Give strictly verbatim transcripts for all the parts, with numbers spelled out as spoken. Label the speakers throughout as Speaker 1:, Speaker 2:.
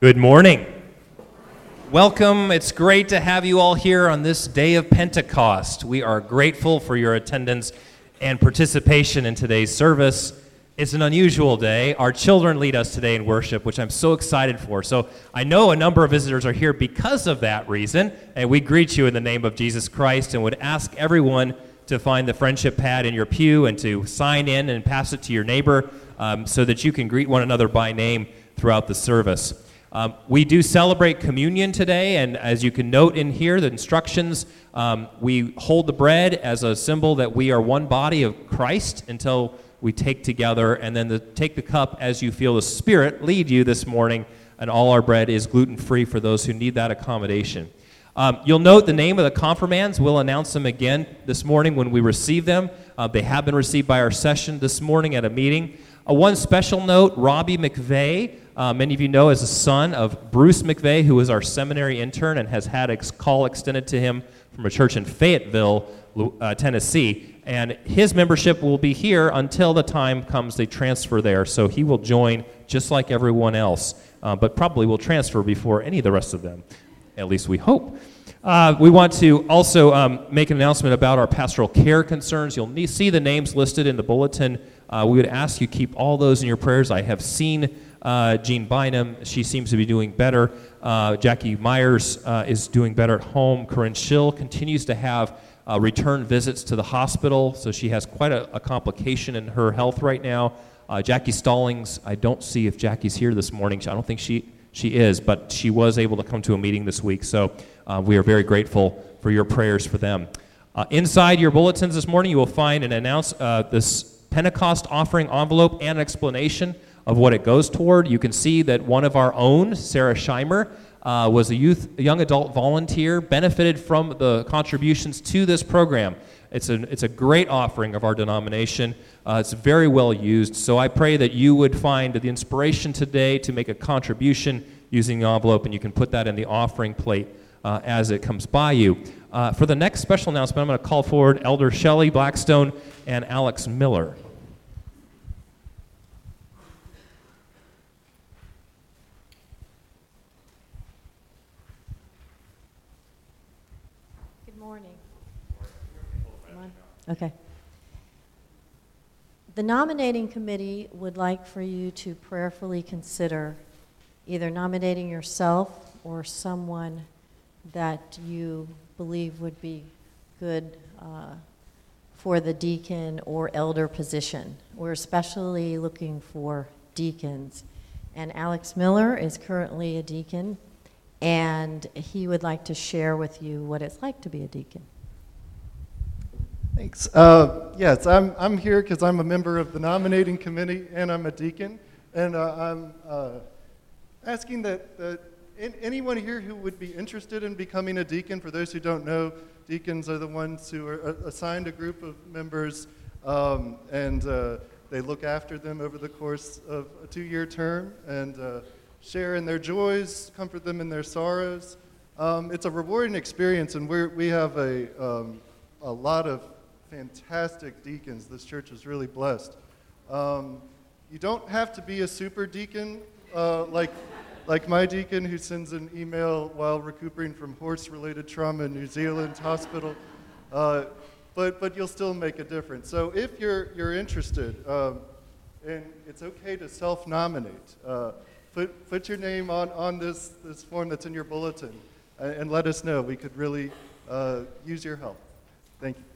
Speaker 1: Good morning. Welcome. It's great to have you all here on this day of Pentecost. We are grateful for your attendance and participation in today's service. It's an unusual day. Our children lead us today in worship, which I'm so excited for. So I know a number of visitors are here because of that reason, and we greet you in the name of Jesus Christ and would ask everyone to find the friendship pad in your pew and to sign in and pass it to your neighbor um, so that you can greet one another by name throughout the service. Um, we do celebrate communion today, and as you can note in here, the instructions, um, we hold the bread as a symbol that we are one body of Christ until we take together, and then the, take the cup as you feel the Spirit lead you this morning, and all our bread is gluten-free for those who need that accommodation. Um, you'll note the name of the confirmands. We'll announce them again this morning when we receive them. Uh, they have been received by our session this morning at a meeting. Uh, one special note, Robbie McVeigh, Uh, many of you know as a son of Bruce McVeigh, who is our seminary intern and has had a call extended to him from a church in Fayetteville, uh, Tennessee. And his membership will be here until the time comes they transfer there. So he will join just like everyone else, uh, but probably will transfer before any of the rest of them. At least we hope. Uh, we want to also um, make an announcement about our pastoral care concerns. You'll need, see the names listed in the bulletin. Uh, we would ask you keep all those in your prayers. I have seen Uh, Jean Bynum, she seems to be doing better. Uh, Jackie Myers uh, is doing better at home. Corinne Schill continues to have uh, return visits to the hospital, so she has quite a, a complication in her health right now. Uh, Jackie Stallings, I don't see if Jackie's here this morning. I don't think she, she is, but she was able to come to a meeting this week, so uh, we are very grateful for your prayers for them. Uh, inside your bulletins this morning, you will find and announce uh, this Pentecost offering envelope and explanation of what it goes toward. You can see that one of our own, Sarah Scheimer, uh, was a youth, a young adult volunteer, benefited from the contributions to this program. It's a, it's a great offering of our denomination. Uh, it's very well used, so I pray that you would find the inspiration today to make a contribution using the envelope, and you can put that in the offering plate uh, as it comes by you. Uh, for the next special announcement, I'm going to call forward Elder Shelley Blackstone and Alex Miller.
Speaker 2: Okay. The nominating committee would like for you to prayerfully consider either nominating yourself or someone that you believe would be good uh, for the deacon or elder position. We're especially looking for deacons. And Alex Miller is currently a deacon, and he would like to share with you what it's like to be a deacon.
Speaker 3: Thanks. Uh, yes, I'm I'm here because I'm a member of the nominating committee and I'm a deacon, and uh, I'm uh, asking that, that in, anyone here who would be interested in becoming a deacon. For those who don't know, deacons are the ones who are assigned a group of members, um, and uh, they look after them over the course of a two-year term and uh, share in their joys, comfort them in their sorrows. Um, it's a rewarding experience, and we we have a um, a lot of fantastic deacons. This church is really blessed. Um, you don't have to be a super deacon uh, like like my deacon who sends an email while recuperating from horse-related trauma in New Zealand hospital, uh, but but you'll still make a difference. So if you're you're interested, um, and it's okay to self-nominate, uh, put put your name on on this this form that's in your bulletin, and, and let us know. We could really uh, use your help. Thank you.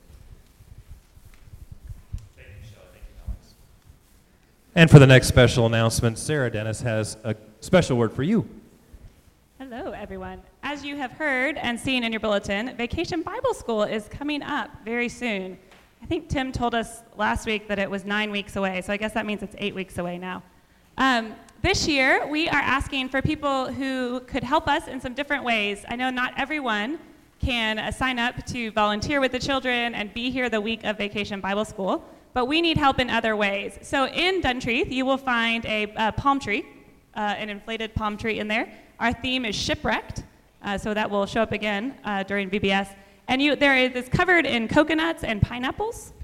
Speaker 1: And for the next special announcement, Sarah Dennis has a special word for you.
Speaker 4: Hello, everyone. As you have heard and seen in your bulletin, Vacation Bible School is coming up very soon. I think Tim told us last week that it was nine weeks away, so I guess that means it's eight weeks away now. Um, this year, we are asking for people who could help us in some different ways. I know not everyone can uh, sign up to volunteer with the children and be here the week of Vacation Bible School, but we need help in other ways. So in Duntreath, you will find a, a palm tree, uh, an inflated palm tree in there. Our theme is shipwrecked, uh, so that will show up again uh, during V B S. And you, there is it's covered in coconuts and pineapples.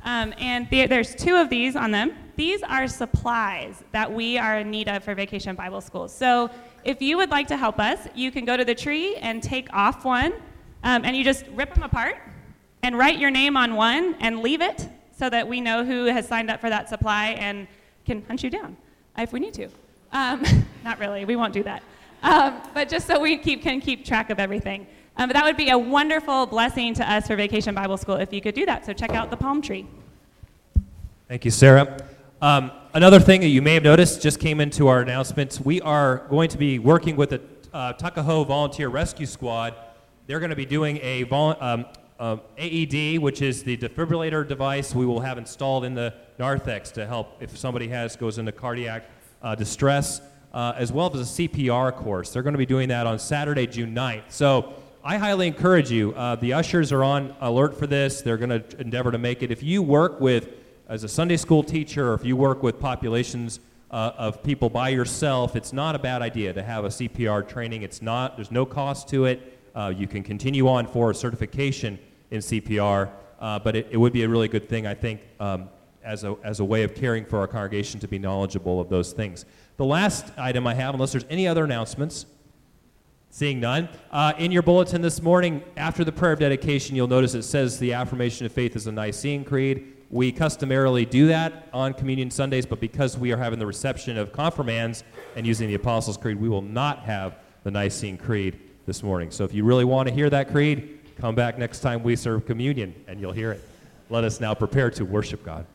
Speaker 4: Um, and the, there's two of these on them. These are supplies that we are in need of for Vacation Bible School. So if you would like to help us, you can go to the tree and take off one, um, and you just rip them apart and write your name on one and leave it so that we know who has signed up for that supply and can hunt you down if we need to. Um, not really, we won't do that. Um, but just so we keep, can keep track of everything. Um, but that would be a wonderful blessing to us for Vacation Bible School if you could do that. So check out the palm tree.
Speaker 1: Thank you, Sarah. Um, another thing that you may have noticed just came into our announcements. We are going to be working with the uh, Tuckahoe Volunteer Rescue Squad. They're going to be doing a vol- um, um, A E D, which is the defibrillator device we will have installed in the narthex to help if somebody has goes into cardiac uh, distress, uh, as well as a C P R course. They're going to be doing that on Saturday, June ninth. So I highly encourage you. Uh, the ushers are on alert for this. They're going to endeavor to make it. If you work with, as a Sunday school teacher, or if you work with populations uh, of people by yourself, it's not a bad idea to have a C P R training. It's not. There's no cost to it. Uh, you can continue on for a certification in C P R, uh, but it, it would be a really good thing, I think, um, as a as a way of caring for our congregation to be knowledgeable of those things. The last item I have, unless there's any other announcements, seeing none, uh, in your bulletin this morning, after the prayer of dedication, you'll notice it says the affirmation of faith is a Nicene Creed. We customarily do that on Communion Sundays, but because we are having the reception of confirmands and using the Apostles' Creed, we will not have the Nicene Creed this morning. So if you really want to hear that creed, come back next time we serve communion, and you'll hear it. Let us now prepare to worship God.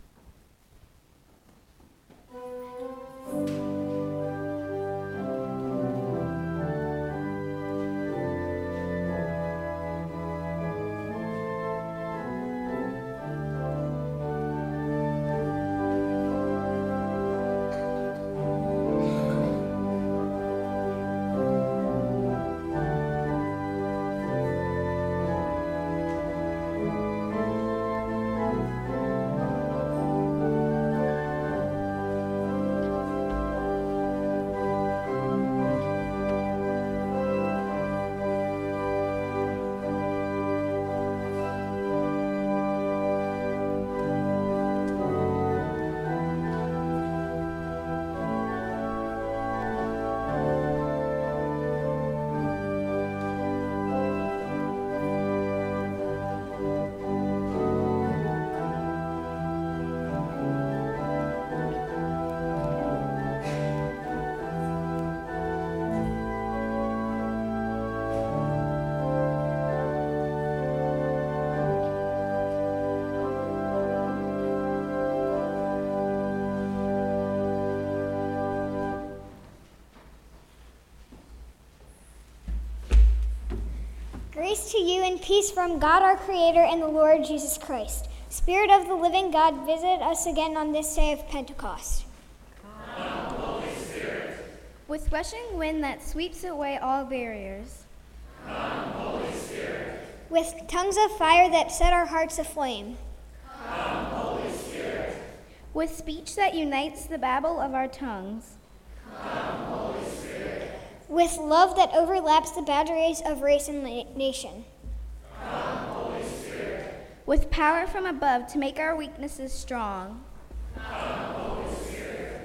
Speaker 5: Grace to you and peace from God our Creator and the Lord Jesus Christ. Spirit of the living God, visit us again on this day of Pentecost.
Speaker 6: Come, Holy Spirit.
Speaker 7: With rushing wind that sweeps away all barriers.
Speaker 6: Come, Holy Spirit.
Speaker 5: With tongues of fire that set our hearts aflame.
Speaker 6: Come, Holy Spirit.
Speaker 7: With speech that unites the babble of our tongues.
Speaker 6: Come, Holy Spirit.
Speaker 5: With love that overlaps the boundaries of race and na- nation.
Speaker 6: Come, Holy Spirit.
Speaker 7: With power from above to make our weaknesses strong.
Speaker 6: Come, Holy Spirit.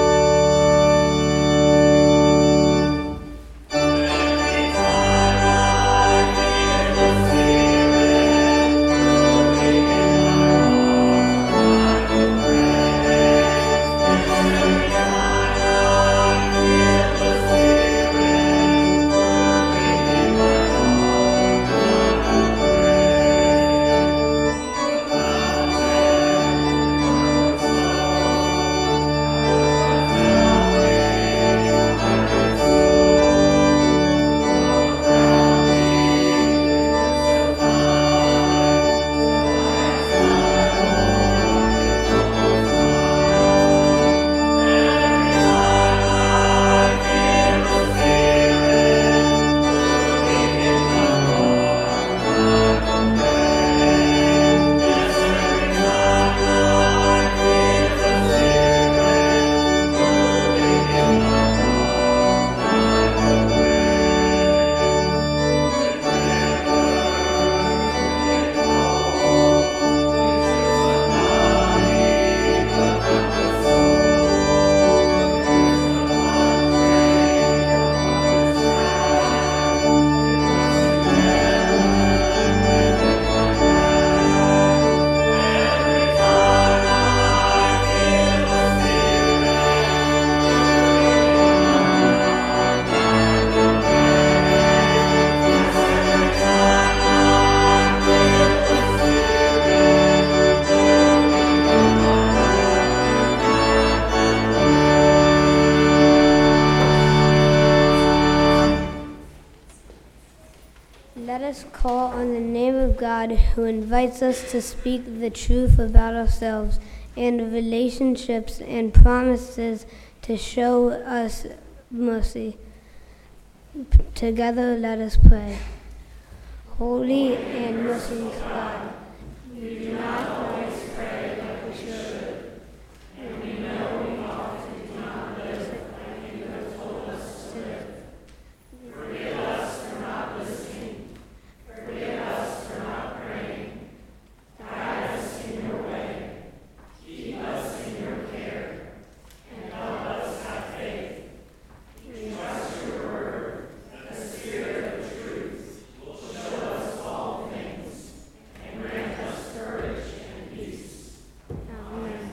Speaker 8: Every time
Speaker 7: on the name of God, who invites us to speak the truth about ourselves and relationships and promises to show us mercy. Together, let us pray. Holy and merciful God, we do not always pray like we should, and we know we often do not live like you have told us to live. Forgive us for not listening. Forgive us for not praying. Guide us in your way. Keep us in your care. And help us have faith. We trust your word, the Spirit of truth, will show us all things and grant us courage and peace. Amen.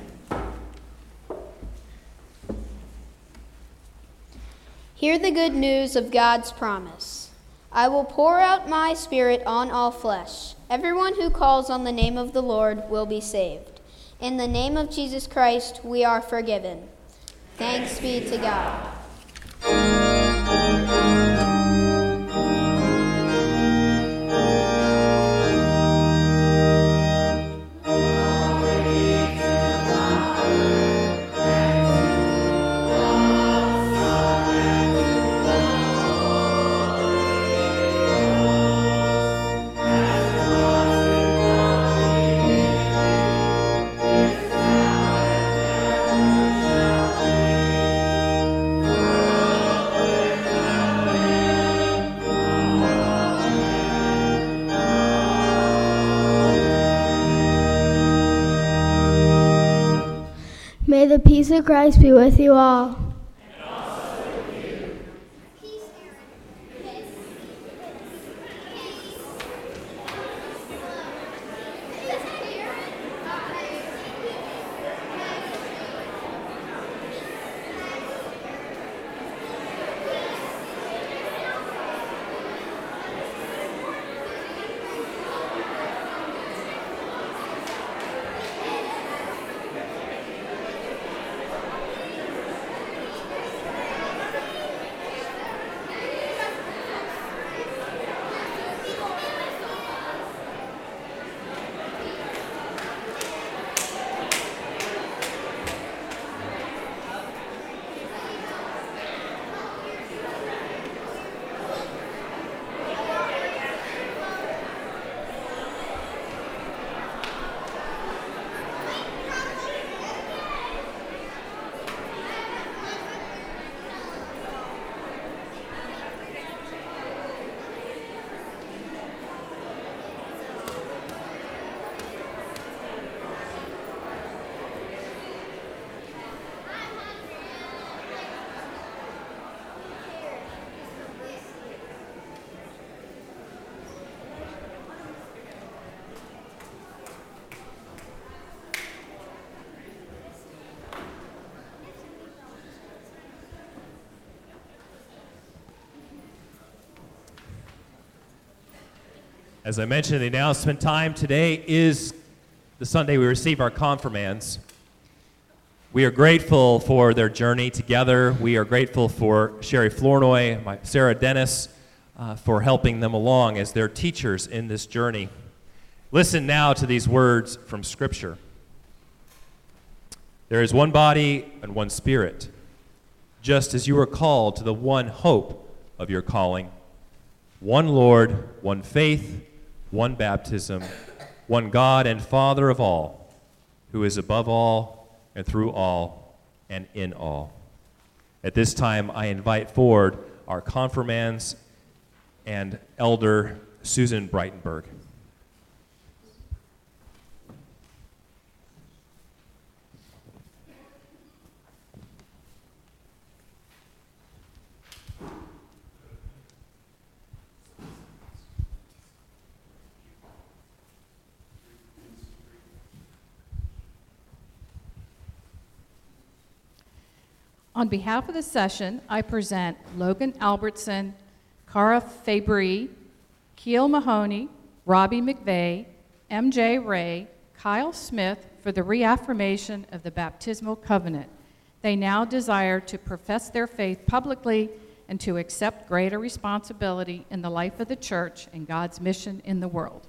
Speaker 8: Hear the good news of God's promise. I will pour out my Spirit on all flesh. Everyone who calls on the name of the Lord will be saved. In the name of Jesus Christ, we are forgiven. Thanks be to God.
Speaker 7: May the peace of Christ be with you all.
Speaker 1: As I mentioned in the announcement time, today is the Sunday we receive our confirmands. We are grateful for their journey together. We are grateful for Sherry Flournoy, my, Sarah Dennis, uh, for helping them along as their teachers in this journey. Listen now to these words from Scripture. There is one body and one Spirit, just as you are called to the one hope of your calling. One Lord, one faith, one baptism, one God and Father of all, who is above all and through all and in all. At this time, I invite forward our confirmands and Elder Susan Breitenberg.
Speaker 9: On behalf of the session, I present Logan Albertson, Cara Fabry, Keel Mahoney, Robbie McVeigh, M J Ray, Kyle Smith for the reaffirmation of the baptismal covenant. They now desire to profess their faith publicly and to accept greater responsibility in the life of the church and God's mission in the world.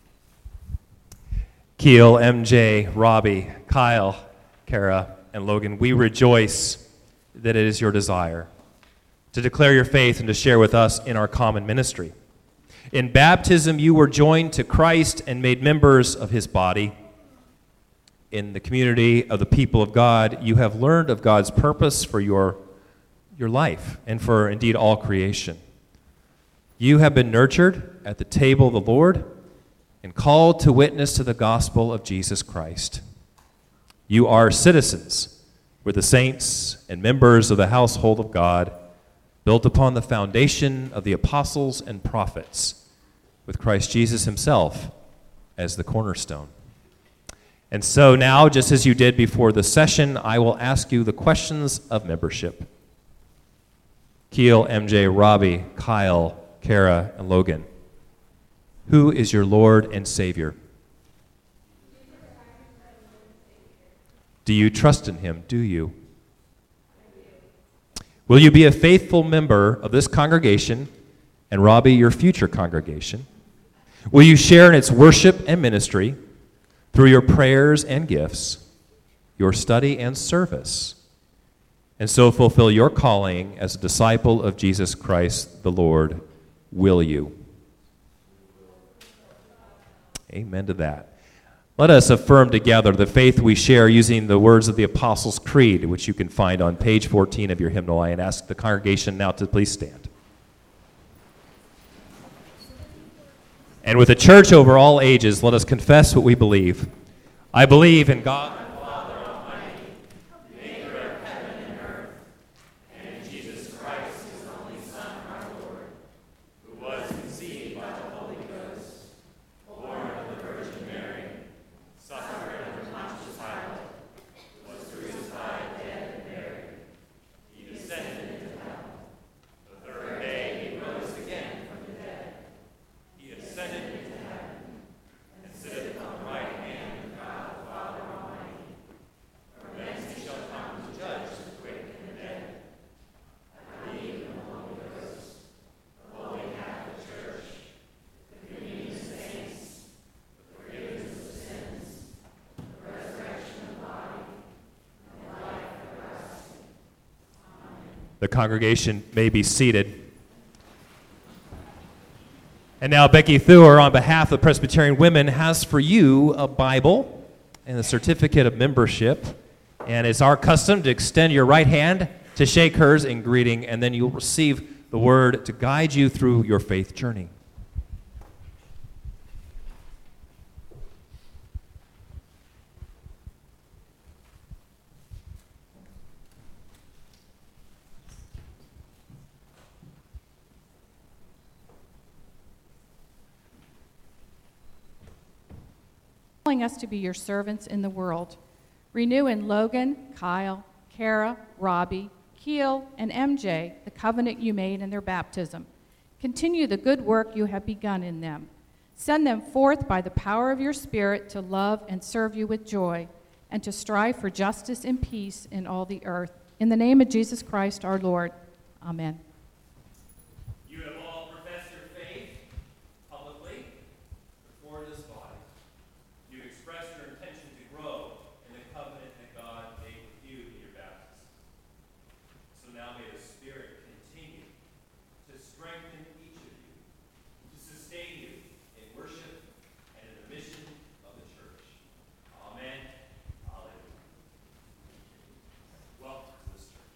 Speaker 1: Keel, M J, Robbie, Kyle, Kara, and Logan, we rejoice that it is your desire to declare your faith and to share with us in our common ministry. In baptism, you were joined to Christ and made members of his body. In the community of the people of God, you have learned of God's purpose for your, your life and for indeed all creation. You have been nurtured at the table of the Lord and called to witness to the gospel of Jesus Christ. You are citizens with the saints and members of the household of God, built upon the foundation of the apostles and prophets, with Christ Jesus himself as the cornerstone. And so now, just as you did before the session, I will ask you the questions of membership. Keel, M J, Robbie, Kyle, Kara, and Logan, who is your Lord and Savior? Do you trust in him? Do you? Will you be a faithful member of this congregation and Robbie, your future congregation? Will you share in its worship and ministry through your prayers and gifts, your study and service, and so fulfill your calling as a disciple of Jesus Christ the Lord? Will you? Amen to that. Let us affirm together the faith we share using the words of the Apostles' Creed, which you can find on page fourteen of your hymnal. I ask the congregation now to please stand. And with the church over all ages, let us confess what we believe. I believe in God, the congregation may be seated. And now Becky Thur, on behalf of Presbyterian Women, has for you a Bible and a certificate of membership. And it's our custom to extend your right hand to shake hers in greeting, and then you'll receive the word to guide you through your faith journey.
Speaker 9: Calling us to be your servants in the world. Renew in Logan, Kyle, Kara, Robbie, Keel, and M J the covenant you made in their baptism. Continue the good work you have begun in them. Send them forth by the power of your Spirit to love and serve you with joy, and to strive for justice and peace in all the earth. In the name of Jesus Christ our Lord. Amen.
Speaker 1: You have all professed your faith publicly before this body. You expressed your intention to grow in the covenant that God made with you in your baptism. So now may the Spirit continue to strengthen each of you, to sustain you in worship and in the mission of the church. Amen. Hallelujah. Welcome to this church.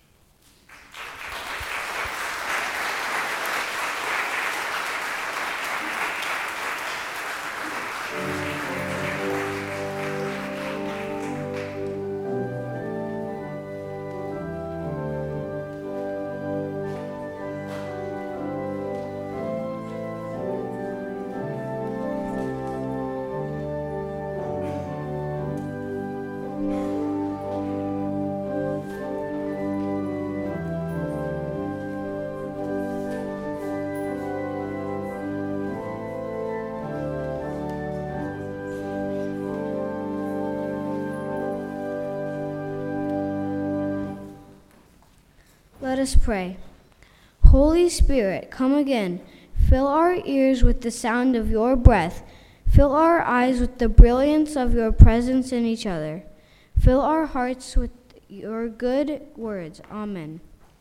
Speaker 7: Let us pray. Holy Spirit, come again. Fill our ears with the sound of your breath. Fill our eyes with the brilliance of your presence in each other. Fill our hearts with your good words. Amen.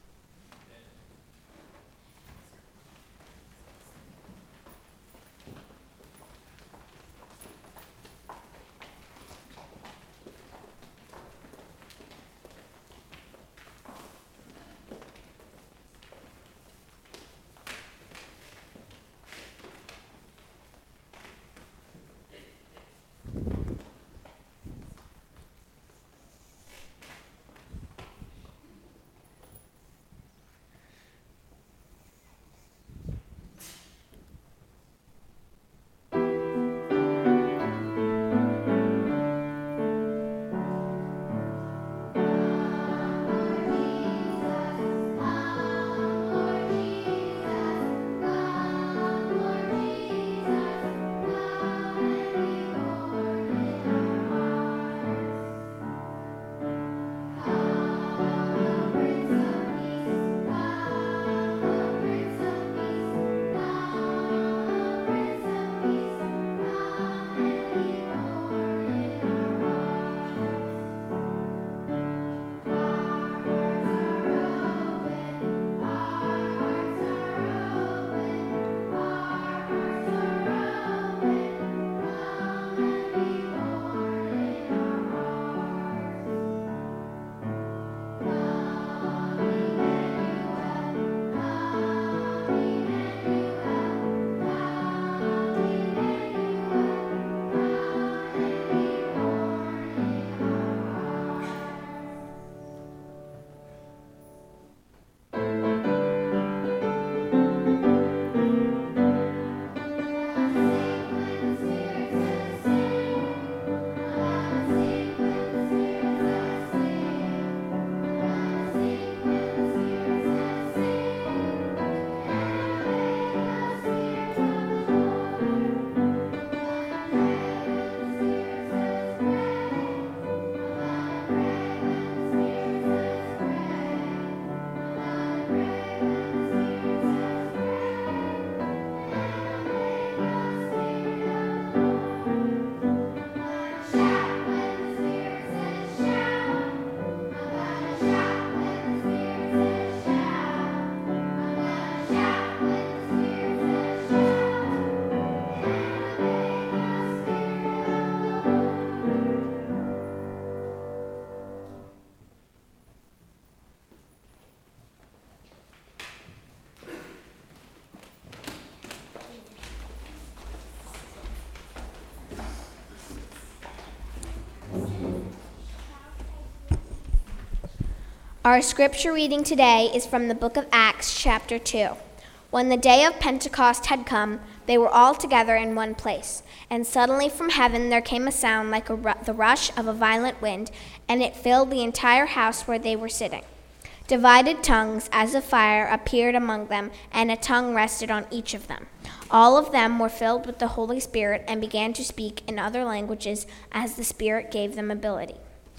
Speaker 5: Our scripture reading today is from the book of Acts, chapter two. When the day of Pentecost had come, they were all together in one place. And suddenly from heaven there came a sound like a ru- the rush of a violent wind, and it filled the entire house where they were sitting. Divided tongues, as of fire, appeared among them, and a tongue rested on each of them. All of them were filled with the Holy Spirit and began to speak in other languages as the Spirit gave them ability.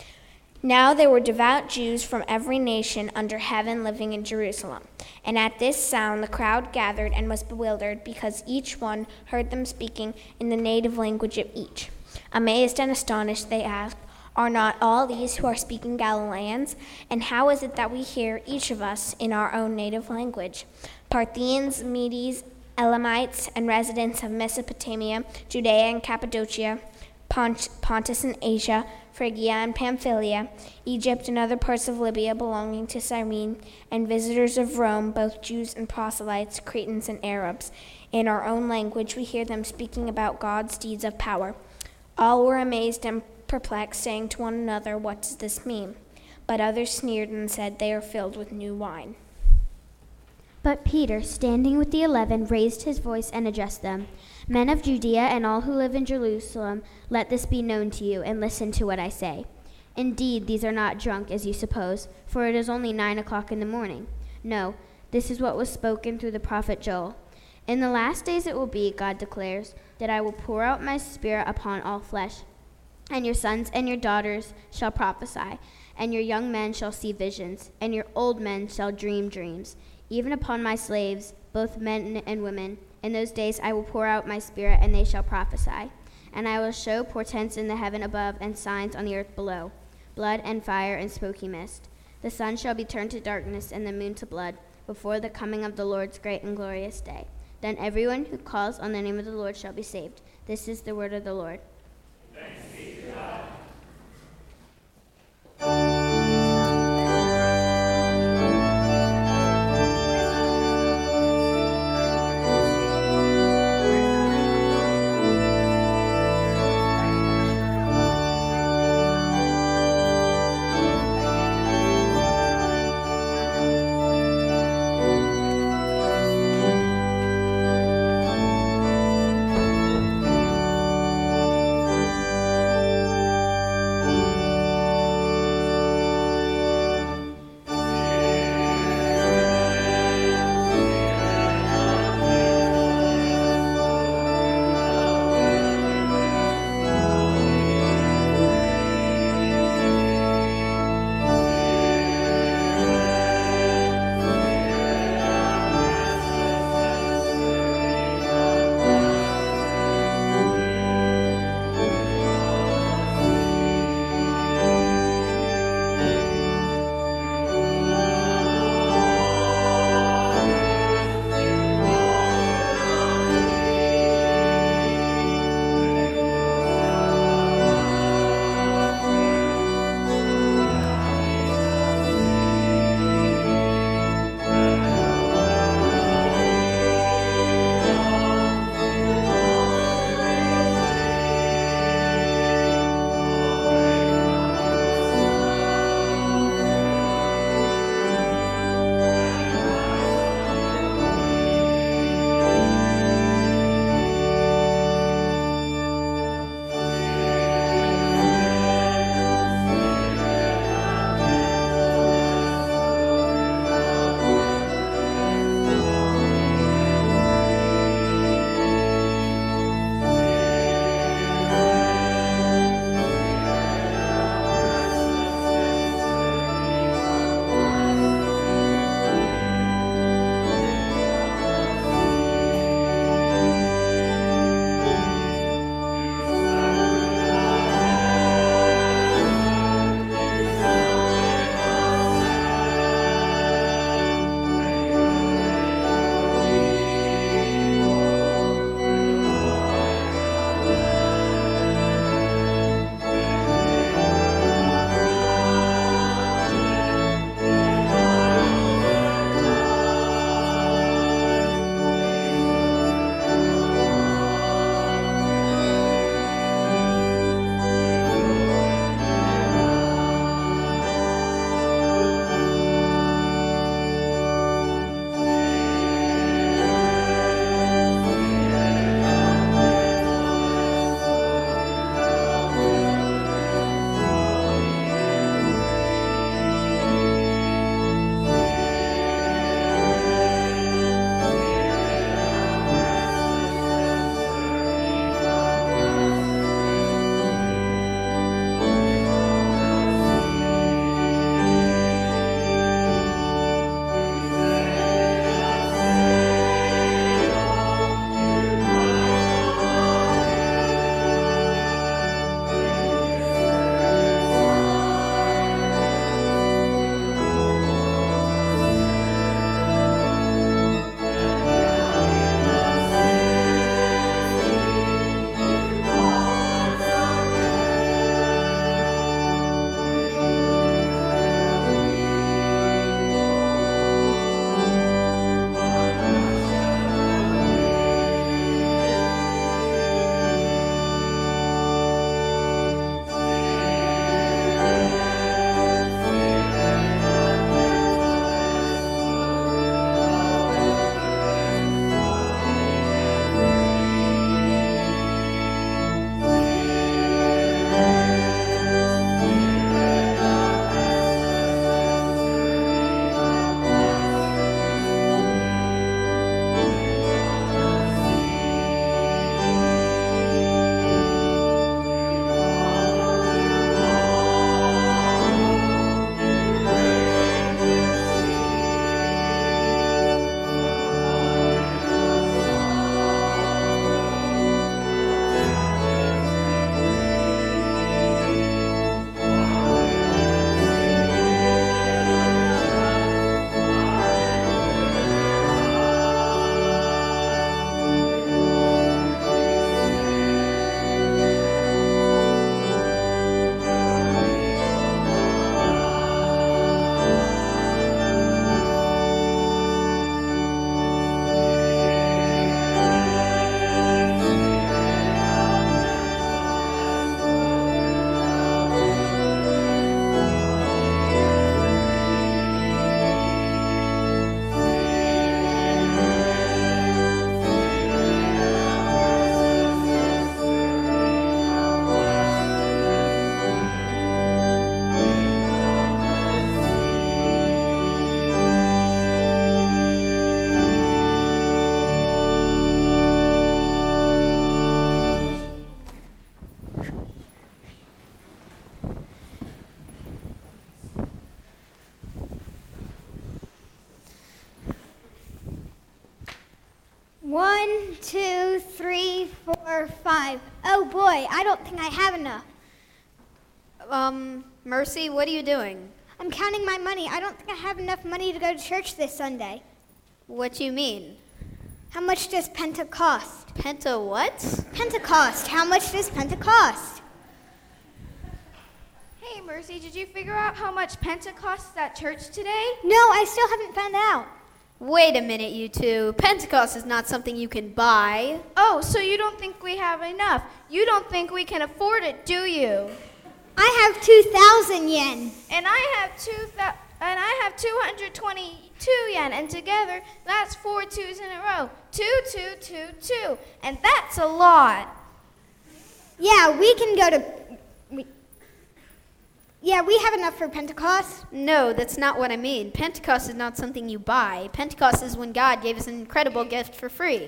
Speaker 5: Now there were devout Jews from every nation under heaven living in Jerusalem. And at this sound the crowd gathered and was bewildered, because each one heard them speaking in the native language of each. Amazed and astonished, they asked, "Are not all these who are speaking Galileans? And how is it that we hear, each of us, in our own native language? Parthians, Medes, Elamites, and residents of Mesopotamia, Judea and Cappadocia, Pont- Pontus and Asia, Phrygia and Pamphylia, Egypt and other parts of Libya belonging to Cyrene, and visitors of Rome, both Jews and proselytes, Cretans and Arabs. In our own language we hear them speaking about God's deeds of power." All were amazed and perplexed, saying to one another, "What does this mean?" But others sneered and said, "They are filled with new wine."
Speaker 10: But Peter, standing with the eleven, raised his voice and addressed them. "Men of Judea and all who live in Jerusalem, let this be known to you, and listen to what I say. Indeed, these are not drunk, as you suppose, for it is only nine o'clock in the morning. No, this is what was spoken through the prophet Joel. In the last days it will be, God declares, that I will pour out my Spirit upon all flesh. And your sons and your daughters shall prophesy, and your young men shall see visions, and your old men shall dream dreams. even upon my slaves, both men and women. In those days I will pour out my Spirit, and they shall prophesy. And I will show portents in the heaven above and signs on the earth below, blood and fire and smoky mist. The sun shall be turned to darkness and the moon to blood before the coming of the Lord's great and glorious day. Then everyone who calls on the name of the Lord shall be saved. This is the word of the Lord.
Speaker 6: Thanks be to God.
Speaker 7: five. Oh boy, I don't think I have enough.
Speaker 8: Um, Mercy, what are you doing?
Speaker 7: I'm counting my money. I don't think I have enough money to go to church this Sunday.
Speaker 8: What do you mean?
Speaker 7: How much does Penta cost?
Speaker 8: Penta what?
Speaker 7: Pentecost. How much does Penta cost?
Speaker 11: Hey, Mercy, did you figure out how much Penta costs at church today?
Speaker 7: No, I still haven't found out.
Speaker 8: Wait a minute, you two. Pentecost is not something you can buy.
Speaker 11: Oh, so you don't think we have enough? You don't think we can afford it, do you?
Speaker 7: I have two thousand yen.
Speaker 11: And I have two thou- and I have two hundred twenty-two yen, and together that's four twos in a row. Two, two, two, two, and that's a lot.
Speaker 7: Yeah, we can go to. We, yeah, we have enough for Pentecost.
Speaker 8: No, that's not what I mean. Pentecost is not something you buy. Pentecost is when God gave us an incredible gift for free.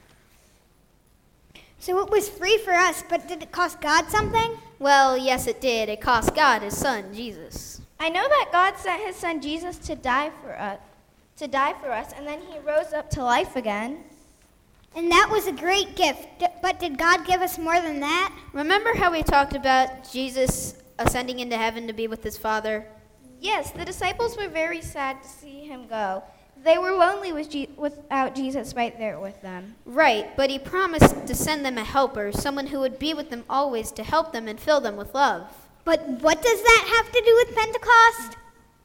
Speaker 7: So it was free for us, but did it cost God something?
Speaker 8: Well, yes, it did. It cost God his son, Jesus.
Speaker 11: I know that God sent his son Jesus to die for us, to die for us, and then he rose up to life again.
Speaker 7: And that was a great gift. D- but did God give us more than that?
Speaker 8: Remember how we talked about Jesus ascending into heaven to be with his Father?
Speaker 11: Yes, the disciples were very sad to see him go. They were lonely with Je- without Jesus right there with them.
Speaker 8: Right, but he promised to send them a helper, someone who would be with them always to help them and fill them with love.
Speaker 7: But what does that have to do with Pentecost?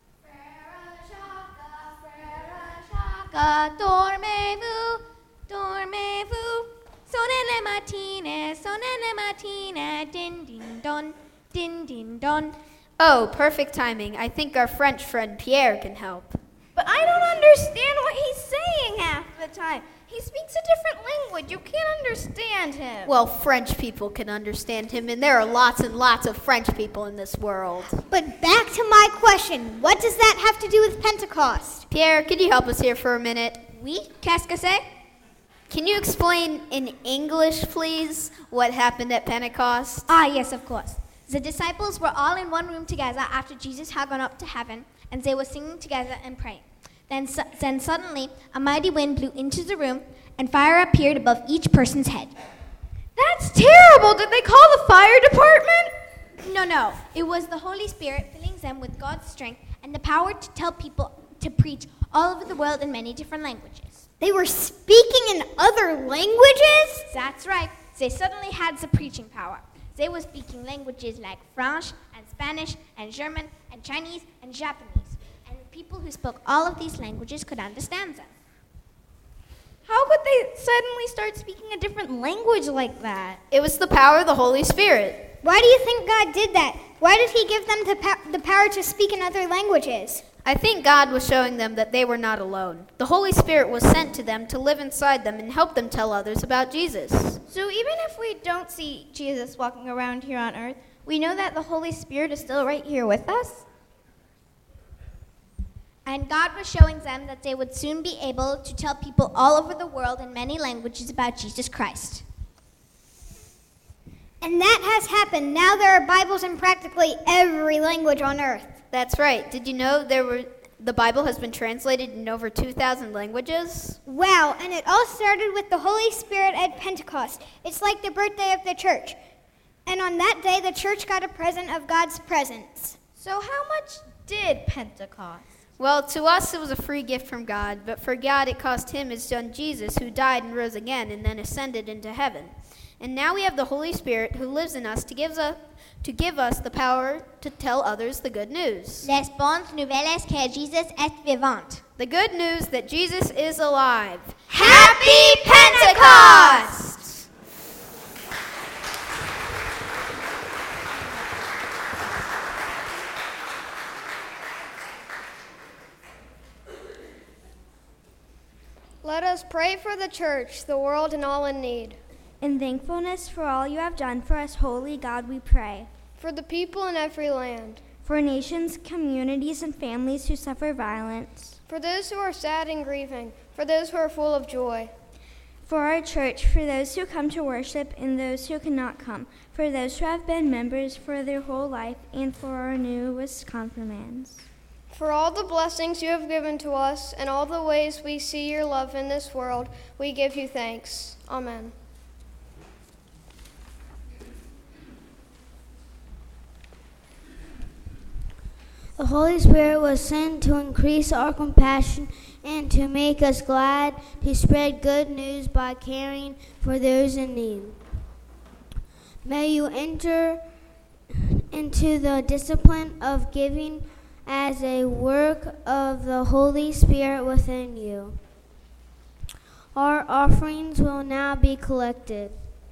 Speaker 11: Dormevu, dormevu, sonene matine, sonene matine, din din don, din din don.
Speaker 8: Oh, perfect timing. I think our French friend Pierre can help.
Speaker 11: But I don't understand what he's saying half the time. He speaks a different language. You can't understand him.
Speaker 8: Well, French people can understand him, and there are lots and lots of French people in this world.
Speaker 7: But back to my question. What does that have to do with Pentecost?
Speaker 8: Pierre, could you help us here for a minute?
Speaker 5: Oui, qu'est-ce que c'est?
Speaker 8: Can you explain in English, please, what happened at Pentecost?
Speaker 5: Ah, yes, of course. The disciples were all in one room together after Jesus had gone up to heaven, and they were singing together and praying. Then, su- then suddenly, a mighty wind blew into the room, and fire appeared above each person's head.
Speaker 11: That's terrible. Did they call the fire department?
Speaker 5: No, no. It was the Holy Spirit filling them with God's strength and the power to tell people to preach all over the world in many different languages.
Speaker 7: They were speaking in other languages?
Speaker 5: That's right. They suddenly had the preaching power. They were speaking languages like French and Spanish and German and Chinese and Japanese. And people who spoke all of these languages could understand them.
Speaker 11: How could they suddenly start speaking a different language like that?
Speaker 8: It was the power of the Holy Spirit.
Speaker 7: Why do you think God did that? Why did he give them the, po- the power to speak in other languages?
Speaker 8: I think God was showing them that they were not alone. The Holy Spirit was sent to them to live inside them and help them tell others about Jesus.
Speaker 11: So even if we don't see Jesus walking around here on earth, we know that the Holy Spirit is still right here with us?
Speaker 5: And God was showing them that they would soon be able to tell people all over the world in many languages about Jesus Christ.
Speaker 7: And that has happened. Now there are Bibles in practically every language on earth.
Speaker 8: That's right. Did you know there were the Bible has been translated in over two thousand languages?
Speaker 7: Wow, and it all started with the Holy Spirit at Pentecost. It's like the birthday of the church. And on that day, the church got a present of God's presence.
Speaker 11: So how much did Pentecost?
Speaker 8: Well, to us it was a free gift from God, but for God it cost him his son Jesus, who died and rose again and then ascended into heaven. And now we have the Holy Spirit who lives in us to give us, to give us the power to tell others the good news.
Speaker 5: Les bonnes nouvelles que Jesus est vivant.
Speaker 8: The good news that Jesus is alive.
Speaker 11: Happy Pentecost!
Speaker 12: Let us pray for the church, the world, and all in need.
Speaker 10: In thankfulness for all you have done for us, holy God, we pray.
Speaker 12: For the people in every land.
Speaker 10: For nations, communities, and families who suffer violence.
Speaker 12: For those who are sad and grieving. For those who are full of joy.
Speaker 10: For our church, for those who come to worship and those who cannot come. For those who have been members for their whole life, and for our newest confirmands.
Speaker 12: For all the blessings you have given to us and all the ways we see your love in this world, we give you thanks. Amen.
Speaker 7: The Holy Spirit was sent to increase our compassion and to make us glad to spread good news by caring for those in need. May you enter into the discipline of giving as a work of the Holy Spirit within you. Our offerings will now be collected.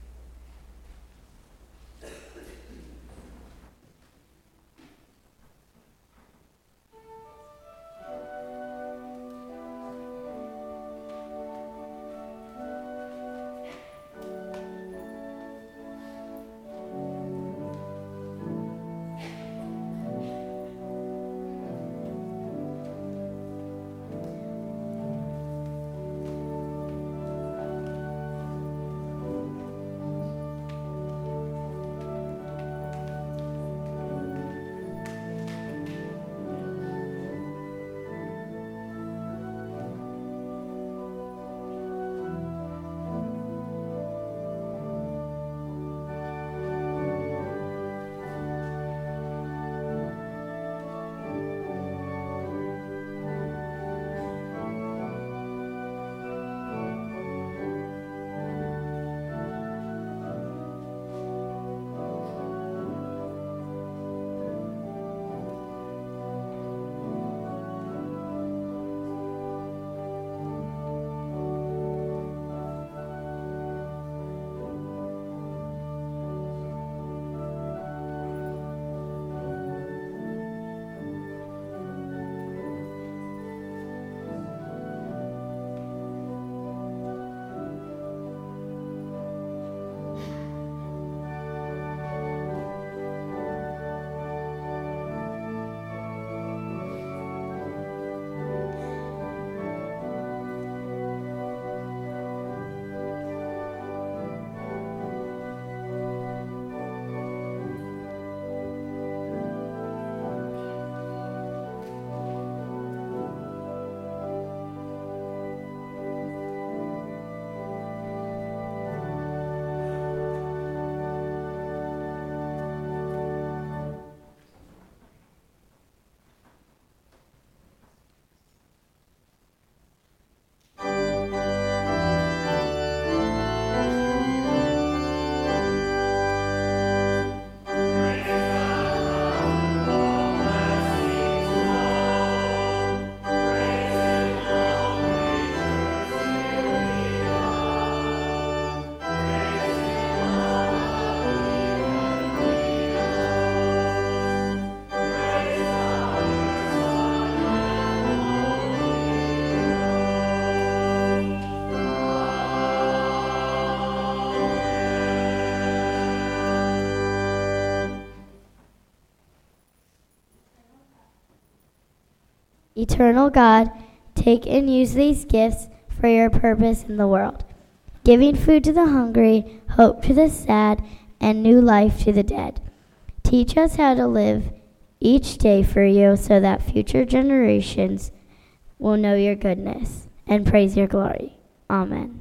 Speaker 10: Eternal God, take and use these gifts for your purpose in the world, giving food to the hungry, hope to the sad, and new life to the dead. Teach us how to live each day for you so that future generations will know your goodness and praise your glory. Amen.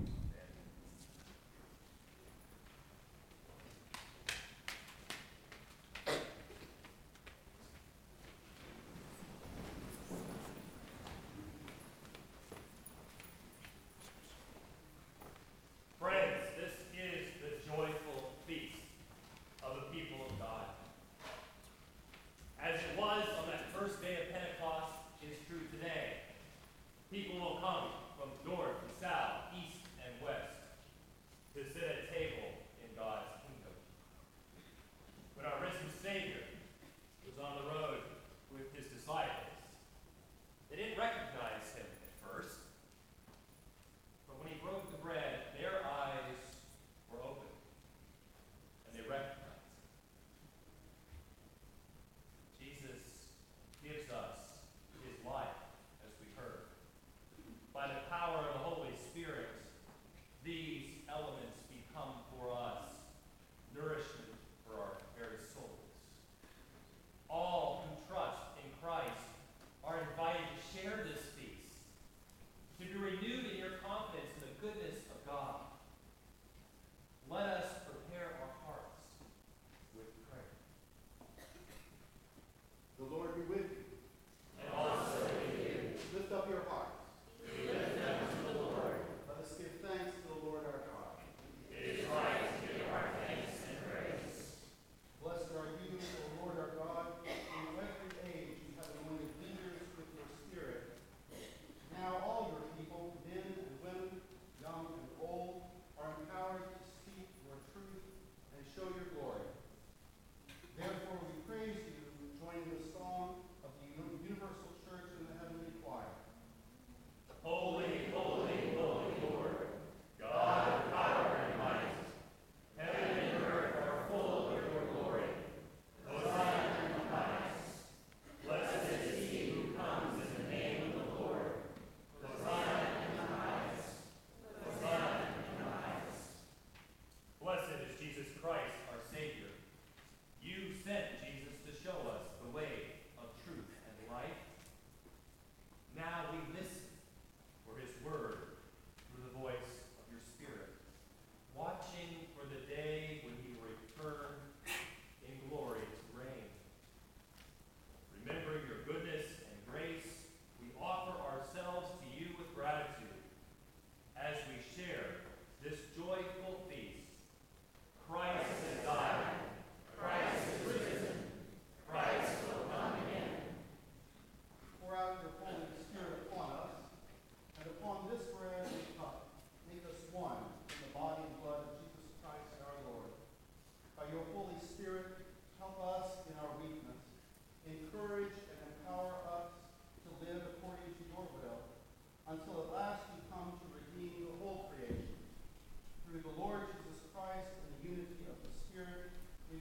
Speaker 1: People will come from north and south, east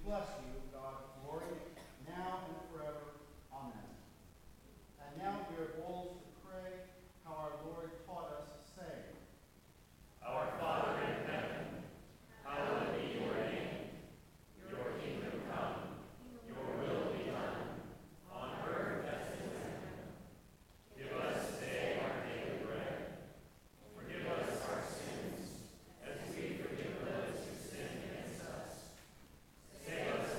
Speaker 13: bless you, God of glory, now and forever. Amen. And now we are bold to pray how our Lord taught us, saying,
Speaker 6: Our Father in heaven, hallowed be your name. Your kingdom come, your will be done, on earth as it is in heaven. Give us today our daily bread. Forgive us our sins, as we forgive those who sin against us. Save us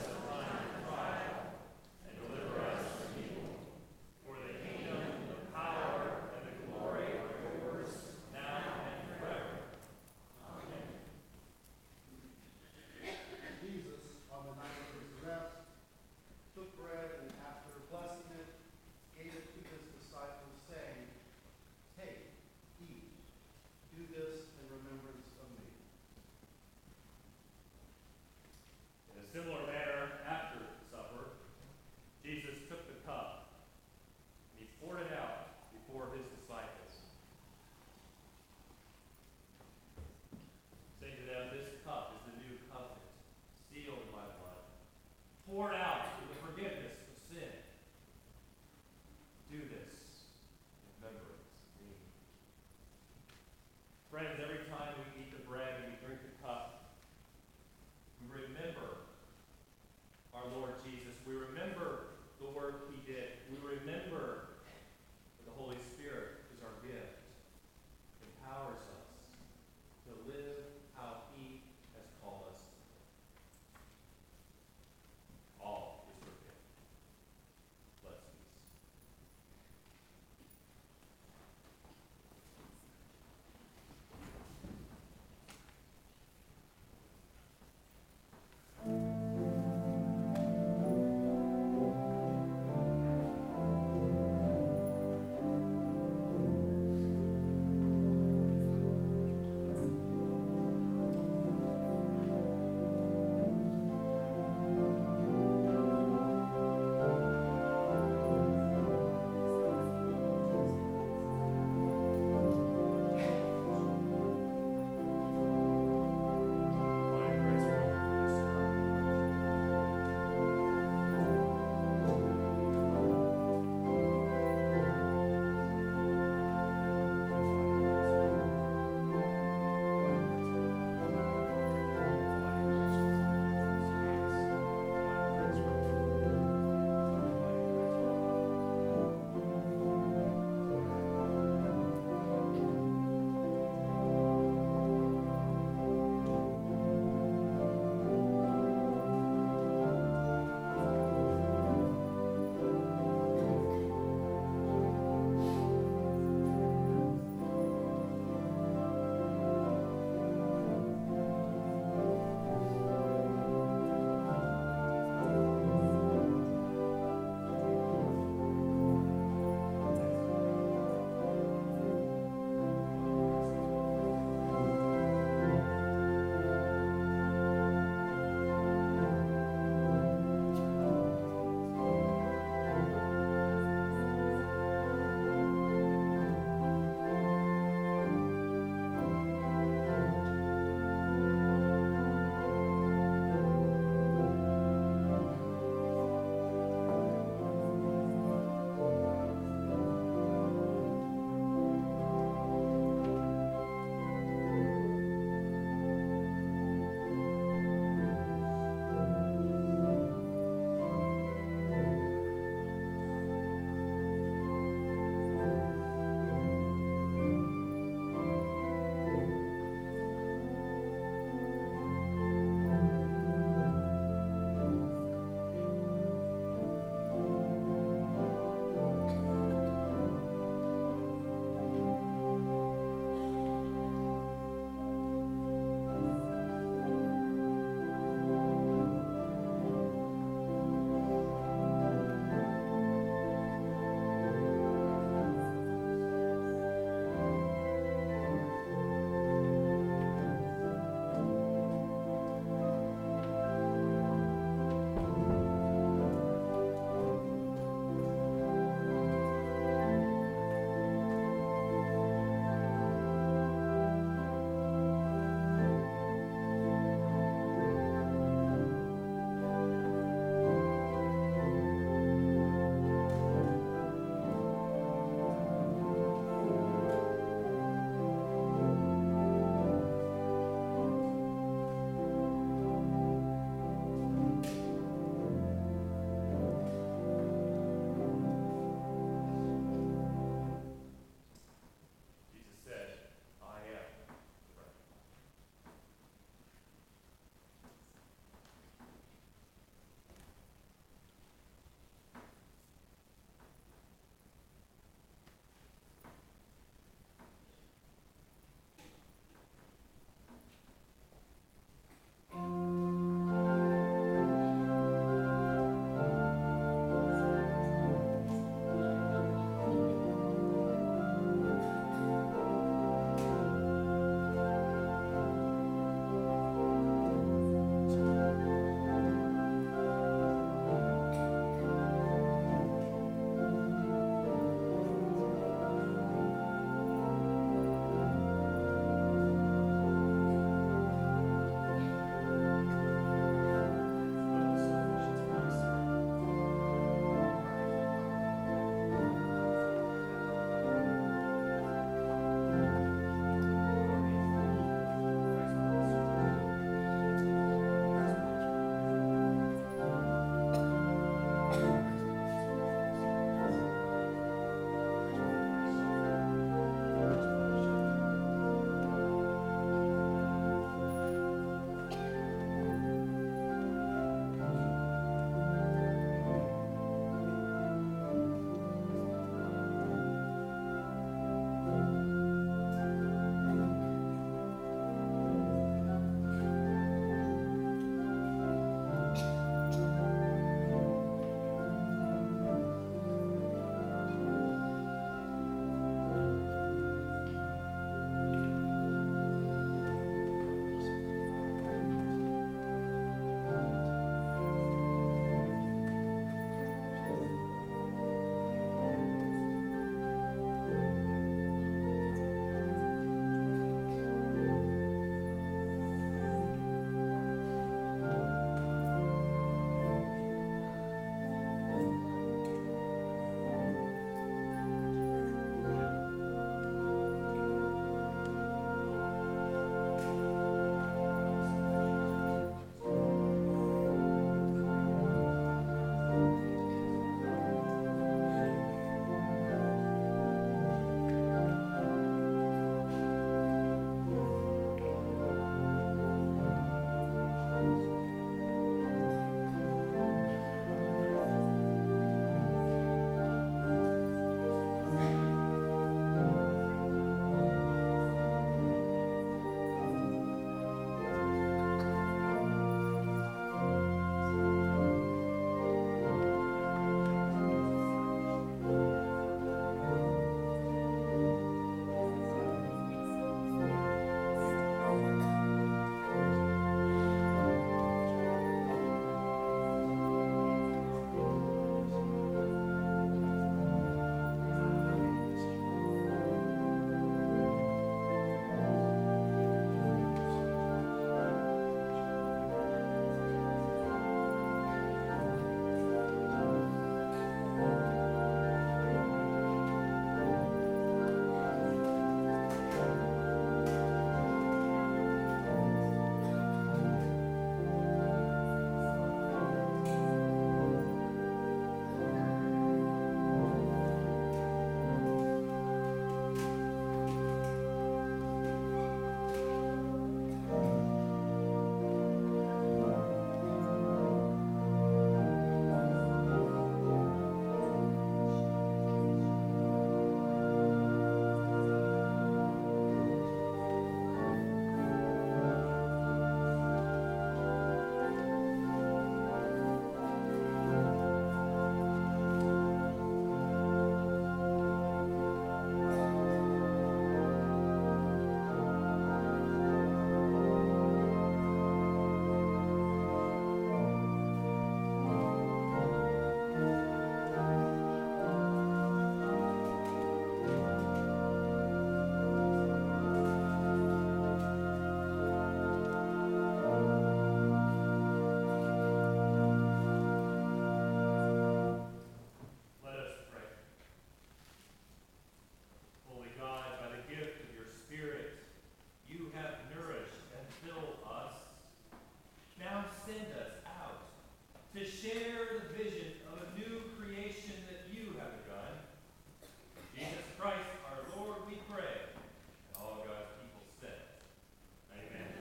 Speaker 1: to share the vision of a new creation that you have begun. In Jesus Christ, our Lord, we pray. And all God's people said, Amen.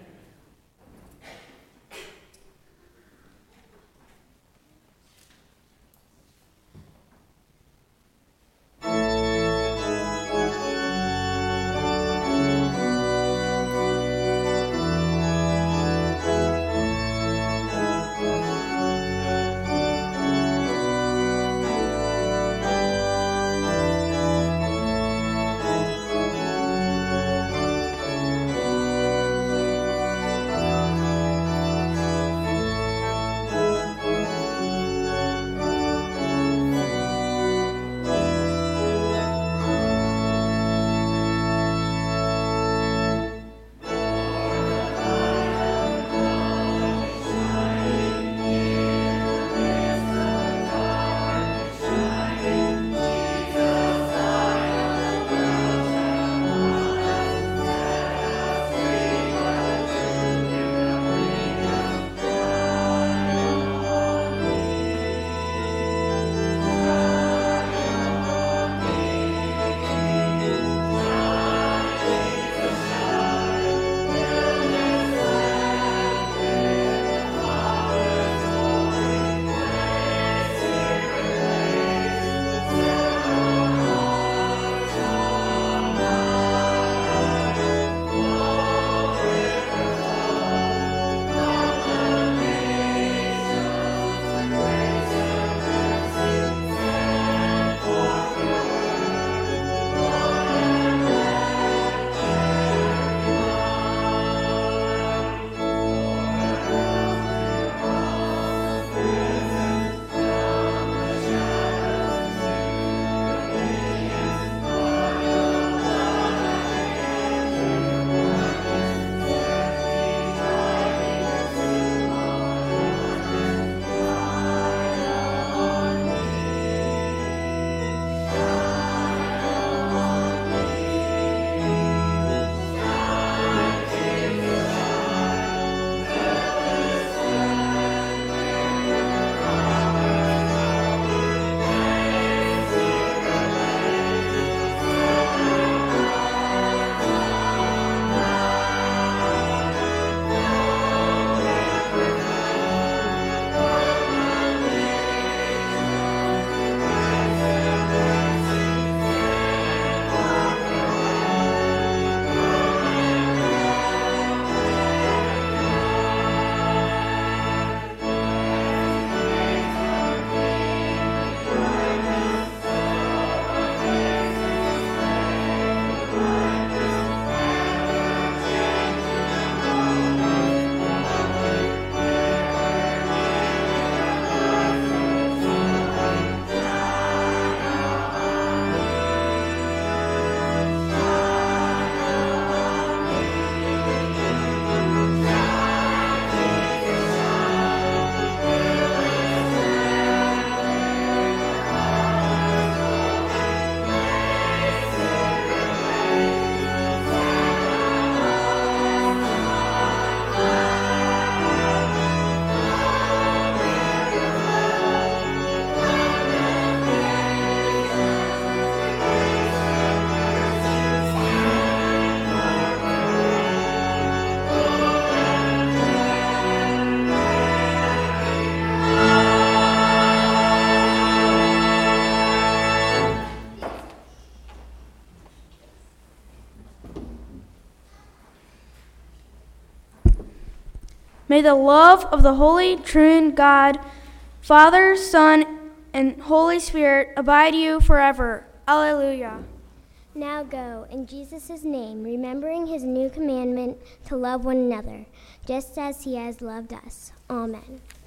Speaker 14: May the love of the Holy Triune God, Father, Son, and Holy Spirit abide you forever. Alleluia.
Speaker 10: Now go, in Jesus' name, remembering his new commandment to love one another, just as he has loved us. Amen.